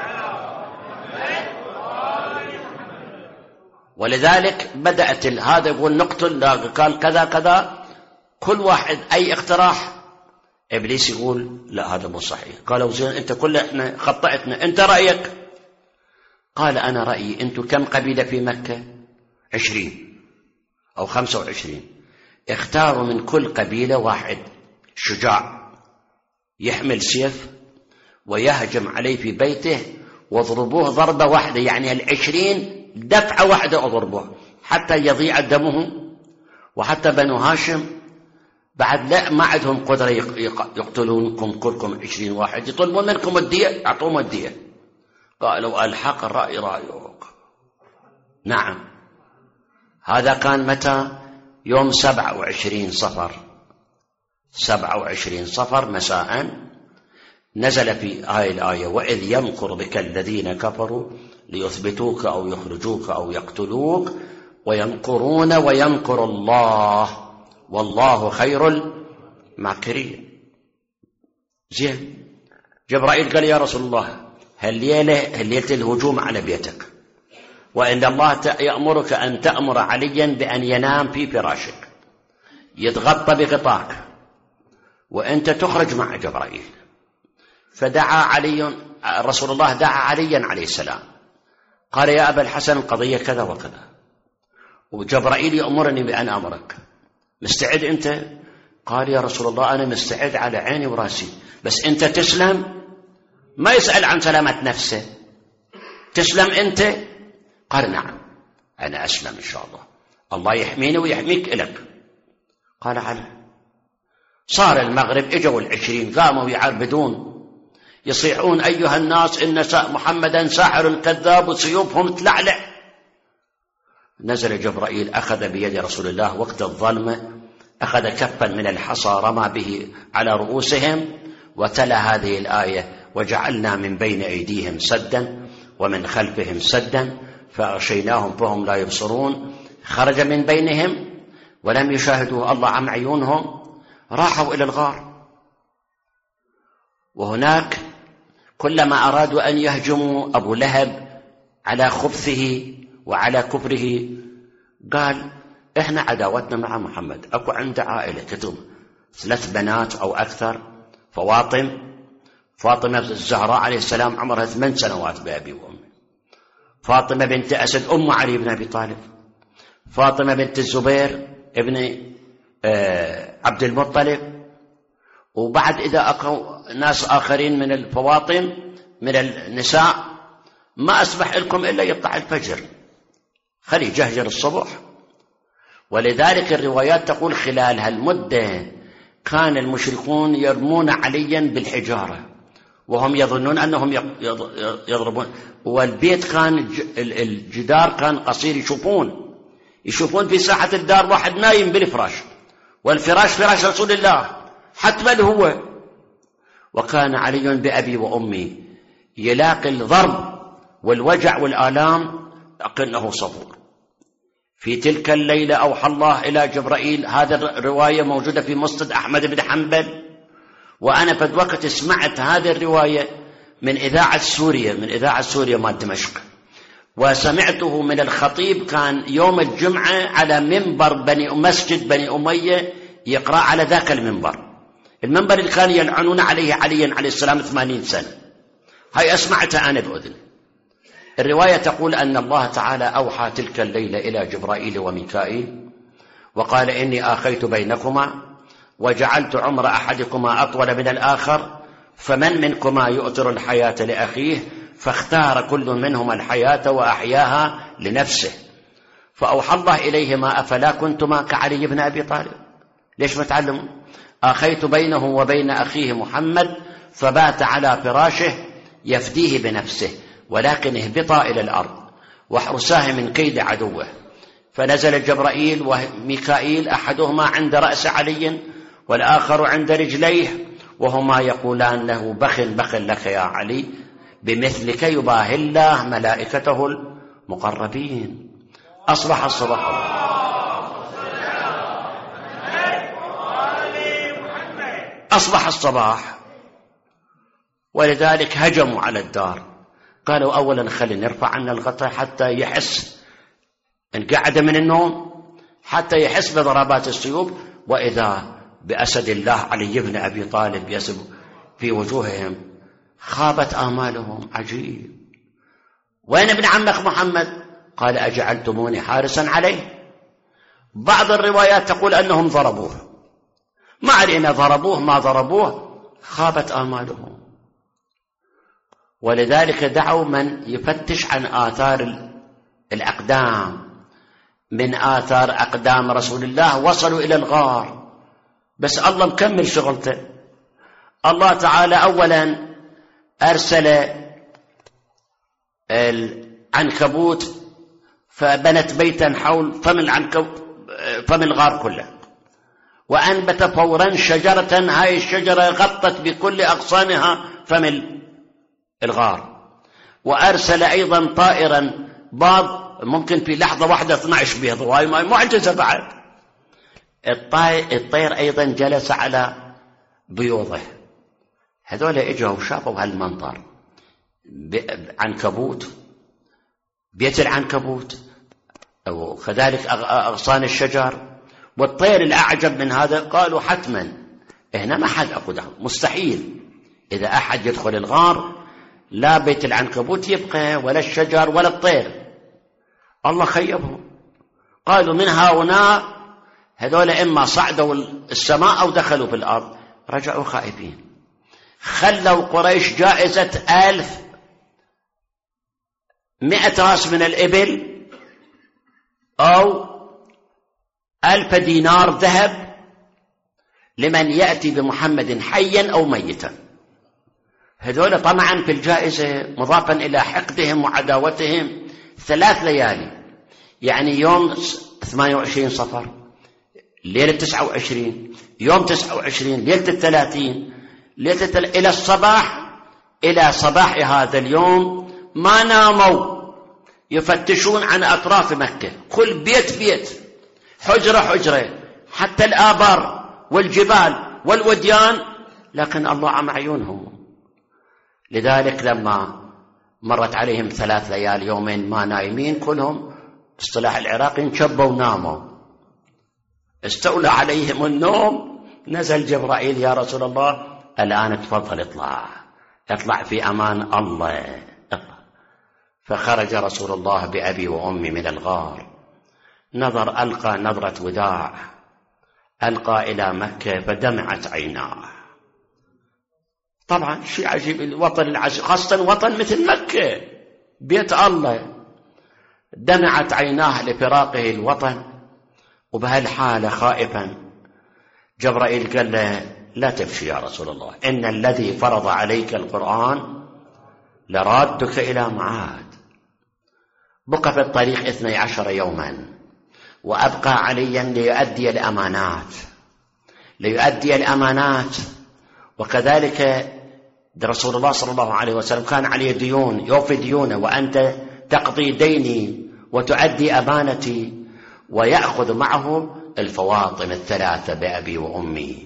ولذلك بدأت هذا يقول نقتل، قال كذا كذا، كل واحد أي اقتراح إبليس يقول لا هذا مو صحيح. قالوا زين أنت كل إحنا خطأتنا، أنت رأيك؟ قال أنا رأيي أنتم كم قبيلة في مكة؟ عشرين أو خمسة وعشرين، اختاروا من كل قبيلة واحد شجاع يحمل سيف ويهجم عليه في بيته، واضربوه ضربة واحدة، يعني العشرين دفعة واحدة أضربوه حتى يضيع دمه. وحتى بنو هاشم بعد لا ما عندهم قدرة يقتلونكم كلكم عشرين واحد، يطلبون منكم الدية، أعطوهم الدية. قالوا الحق الرأي رأيك. نعم. هذا كان متى؟ يوم سبعة وعشرين صفر، سبعة وعشرين صفر مساء نزل في هاي الآية وإذ يمكر بك الذين كفروا ليثبتوك أو يخرجوك أو يقتلوك ويمكرون ويمكر الله والله خير الماكرين. زين، جبرائيل قال يا رسول الله هالليلة هالليلة الهجوم على بيتك، وإن الله يأمرك أن تأمر عليا بأن ينام في فراشك يتغطى بغطاك وأنت تخرج مع جبرائيل. فدعا علي رسول الله دعا عليا عليه السلام قال يا أبا الحسن القضية كذا وكذا، وجبرائيل يأمرني بأن أمرك، مستعد أنت؟ قال يا رسول الله أنا مستعد على عيني وراسي، بس أنت تسلم. ما يسأل عن سلامة نفسه، تسلم أنت؟ قال نعم أنا أسلم إن شاء الله، الله يحميني ويحميك إلك. قال على. صار المغرب، إجوا العشرين قاموا يعربدون يصيحون أيها الناس إن محمدا ساحر كذاب وسيوفهم تلعلع. نزل جبرائيل أخذ بيد رسول الله وقت الظلمة، أخذ كفا من الحصى رمى به على رؤوسهم وتلا هذه الآية وجعلنا من بين أيديهم سدا ومن خلفهم سدا فأغشيناهم فهم لا يبصرون. خرج من بينهم ولم يشاهدوا الله عم عيونهم، راحوا إلى الغار. وهناك كلما أرادوا أن يهجموا أبو لهب على خبثه وعلى كفره قال إحنا عداوتنا مع محمد، أكو عنده عائلة كتب ثلاث بنات أو أكثر، فواطم فاطمة الزهراء عليه السلام عمرها ثمان سنوات بأبي وأمي، فاطمة بنت أسد أم علي بن أبي طالب، فاطمة بنت الزبير ابن آه عبد المطلب، وبعد إذا أكو ناس آخرين من الفواطم من النساء. ما أسمح لكم إلا يطلع الفجر، خلي جهجر الصبح. ولذلك الروايات تقول خلال هالمدة كان المشركون يرمون عليا بالحجارة وهم يظنون أنهم يضربون، والبيت كان الجدار كان قصير، يشوفون يشوفون في ساحة الدار واحد نايم بالفراش، والفراش فراش رسول الله حتما هو. وكان علي بأبي وأمي يلاقي الضرب والوجع والآلام لكنه صبور. في تلك الليلة أوحى الله إلى جبرائيل، هذا الرواية موجودة في مسند أحمد بن حنبل، وأنا في الوقت سمعت هذه الرواية من إذاعة سوريا من إذاعة سوريا مال دمشق، وسمعته من الخطيب كان يوم الجمعة على منبر بني مسجد بني أمية يقرأ على ذاك المنبر، المنبر اللي كان يلعنون عليه عليا عليه السلام ثمانين سنة. هاي أسمعتها أنا بأذني. الرواية تقول أن الله تعالى أوحى تلك الليلة إلى جبرائيل وميكائيل وقال إني آخيت بينكما وجعلت عمر أحدكما أطول من الآخر، فمن منكما يؤثر الحياة لأخيه، فاختار كل منهما الحياة وأحياها لنفسه. فأوحى الله إليهما أفلا كنتما كعلي بن أبي طالب. ليش ما تعلموا؟ آخيت بينه وبين أخيه محمد فبات على فراشه يفديه بنفسه، ولكن اهبطا إلى الأرض واحرساه من كيد عدوه. فنزل جبرائيل وميكائيل أحدهما عند رأس علي والآخر عند رجليه، وهما يقولان له بخ بخ لك يا علي، بمثلك يباهي الله ملائكته المقربين. أصبح الصباح. أصبح الصباح، ولذلك هجموا على الدار. قالوا أولا خلي نرفع عنا الغطاء حتى يحس انقعد من النوم، حتى يحس بضربات السيوف. وإذا بأسد الله علي بن أبي طالب يسب في وجوههم، خابت آمالهم. عجيب. وين ابن عمك محمد؟ قال أجعلتموني حارسا عليه. بعض الروايات تقول أنهم ضربوه، ما علينا ضربوه ما ضربوه، خابت آمالهم. ولذلك دعوا من يفتش عن آثار الأقدام، من آثار أقدام رسول الله وصلوا إلى الغار. بس الله مكمل شغلته. الله تعالى أولا أرسل العنكبوت فبنت بيتا حول فم العنكبوت فم الغار كله، وأنبت فورا شجرة، هاي الشجرة غطت بكل أغصانها فم الغار. وأرسل أيضا طائرا باض ممكن في لحظة واحدة اثني عشر بيض، وهاي معجزة بعد. الطير أيضا جلس على بيوضه، هذول إجوا وشافوا هالمنظر، عنكبوت، بيت العنكبوت، وكذلك أغصان الشجر، والطير الأعجب من هذا قالوا حتما هنا ما حد أقوده، مستحيل إذا أحد يدخل الغار لا بيت العنكبوت يبقى ولا الشجر ولا الطير. الله خيبهم، قالوا من هؤلاء هذول إما صعدوا السماء أو دخلوا في الأرض. رجعوا خائفين، خلوا قريش جائزة ألف مئة راس من الإبل أو ألف دينار ذهب لمن يأتي بمحمد حيا أو ميتا. هذول طمعا في الجائزة، مضافا إلى حقدهم وعداوتهم. ثلاث ليالي، يعني يوم ثمانية وعشرين صفر، ليلة تسعة وعشرين، يوم تسعة وعشرين، ليلة الثلاثين، ليلة التل... إلى الصباح، إلى صباح هذا اليوم ما ناموا يفتشون عن أطراف مكة، كل بيت بيت، حجرة حجرة، حتى الآبار والجبال والوديان، لكن الله عم عيونهم. لذلك لما مرت عليهم ثلاث ليال يومين ما نايمين كلهم، اصطلاح العراقي انشبوا وناموا، استولى عليهم النوم. نزل جبرائيل: يا رسول الله الآن تفضل اطلع، اطلع في أمان الله، اطلع. فخرج رسول الله بأبي وأمي من الغار، نظر، ألقى نظرة وداع، ألقى إلى مكة فدمعت عيناه. طبعا شيء عجيب، الوطن العزيز، خاصة وطن مثل مكة، بيت الله، دمعت عيناه لفراقه الوطن. وبهالحالة خائفا جبرائيل قال له: لا تبكي يا رسول الله، إن الذي فرض عليك القرآن لرادك إلى معاد. بقى في الطريق اثني عشر يوما، وأبقى عليا ليؤدي الأمانات، ليؤدي الأمانات. وكذلك رسول الله صلى الله عليه وسلم كان عليه ديون، يوفي ديونه، وأنت تقضي ديني وتؤدي أمانتي. ويأخذ معه الفواطم الثلاثة بأبي وأمي.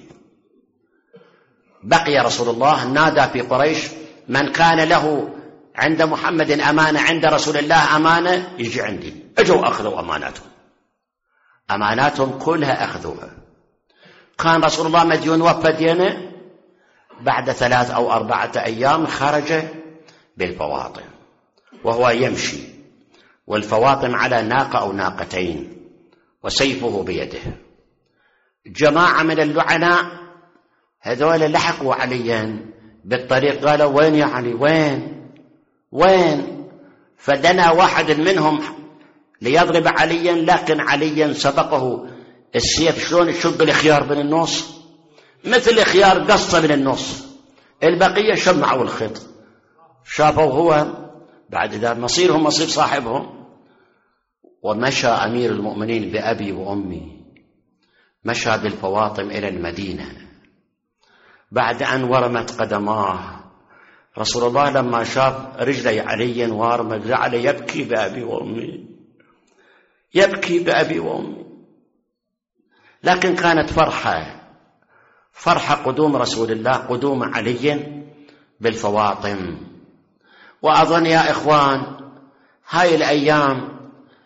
بقي رسول الله نادى في قريش: من كان له عند محمد أمانة، عند رسول الله أمانة، يجي عندي. اجوا أخذوا أماناتهم، أماناتهم كلها أخذوها. كان رسول الله مديون وفى دينه، بعد ثلاث أو أربعة أيام خرج بالفواطم وهو يمشي، والفواطم على ناقة أو ناقتين، وسيفه بيده. جماعة من اللعناء هذول لحقوا عليا بالطريق، قالوا: وين يا علي، وين وين؟ فدنا واحد منهم ليضرب عليا، لكن عليا سبقه السيف. شلون يشق الخيار من النص؟ مثل الخيار قصة من النص، البقية شمعوا الخيط. شافوا هو بعد ذا مصيرهم مصير صاحبهم. ومشى أمير المؤمنين بأبي وأمي، مشى بالفواطم إلى المدينة. بعد أن ورمت قدماه رسول الله، لما شاف رجلي علي وارمة جعل يبكي بأبي وأمي، يبكي بأبي وأمي. لكن كانت فرحة، فرحة قدوم رسول الله، قدوم علي بالفواطم. وأظن يا إخوان هاي الأيام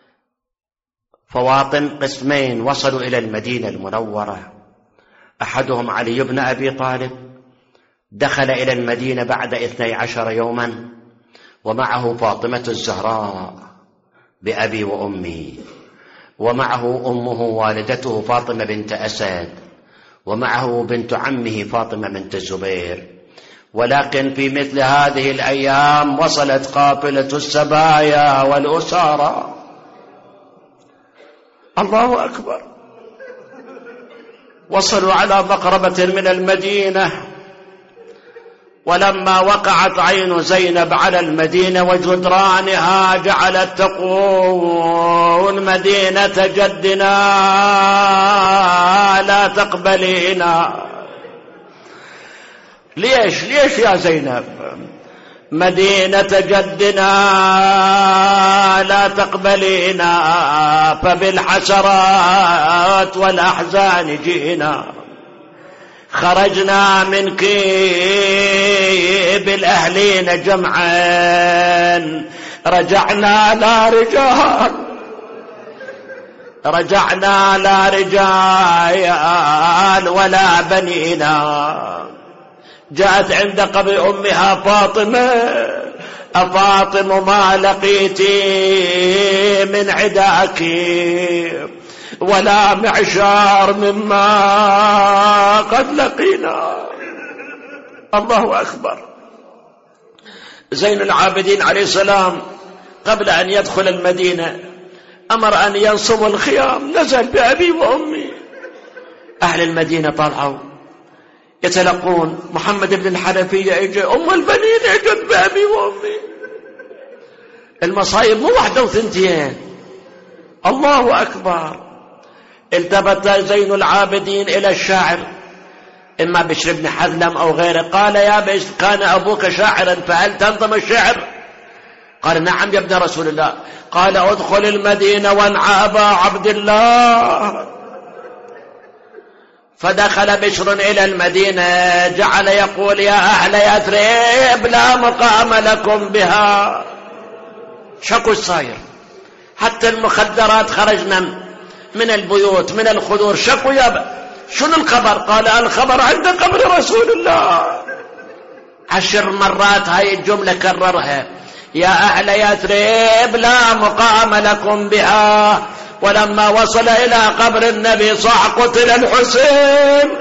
فواطم قسمين وصلوا إلى المدينة المنورة. أحدهم علي بن أبي طالب، دخل إلى المدينة بعد اثني عشر يوما، ومعه فاطمة الزهراء بأبي وأمي، ومعه أمه والدته فاطمة بنت أسد، ومعه بنت عمه فاطمة بنت الزبير. ولكن في مثل هذه الأيام وصلت قافلة السبايا والأسارى. الله أكبر. وصلوا على مقربة من المدينة، ولما وقعت عين زينب على المدينة وجدرانها جعلت تقول: مدينة جدنا لا تقبلينا. ليش ليش يا زينب؟ مدينة جدنا لا تقبلينا، فبالحسرات والأحزان جئنا. خرجنا منك بالأهلين جمعا، رجعنا لا رجال، رجعنا لا رجال ولا بنينا. جاءت عند قبر أمها فاطمة: أفاطم ما لقيتي من عداك ولا معشار مما قد لقينا. الله أكبر. زين العابدين عليه السلام قبل أن يدخل المدينة أمر أن ينصبوا الخيام، نزل بأبي وأمي. أهل المدينة طلعوا يتلقون. محمد بن الحنفية يجي، أم البنين يجد بأبي وأمي. المصايب مو واحدة وثنتين. الله أكبر. التفت زين العابدين إلى الشاعر، إما بشر بن حذلم أو غيره، قال: يا بشر، كان أبوك شاعرا فهل تنظم الشعر؟ قال: نعم يا ابن رسول الله. قال: ادخل المدينة وانعى أبا عبد الله. فدخل بشر إلى المدينة، جعل يقول: يا أهل يثرب لا مقام لكم بها. شكو الصاير، حتى المخدرات خرجنا من البيوت من الخدور. شكو يا ب... شنو الخبر؟ قال: الخبر عند قبر رسول الله. عشر مرات هاي الجملة كررها: يا أهل يثرب لا مقام لكم بها. ولما وصل إلى قبر النبي صاح: قتل الحسين.